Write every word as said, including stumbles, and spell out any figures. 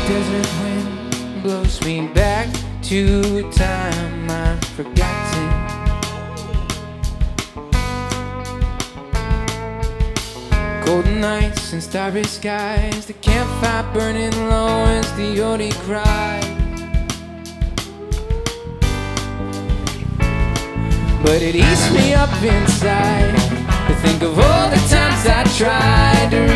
desert wind blows me back to a time I've forgotten. Cold nights and starry skies, the campfire burning low as the only cry. But it eats me up inside to think of all the times I tried to